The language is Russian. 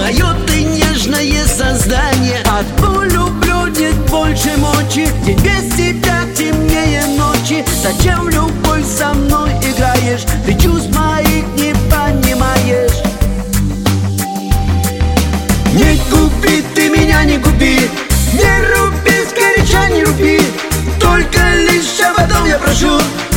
Мое ты нежное создание, одну люблю, нет больше мочи. День без тебя темнее ночи. Зачем в любовь со мной играешь? Ты чувств моих не понимаешь. Не губи ты меня, не губи, не руби, сгоряча не руби. Только лишь об одном я прошу: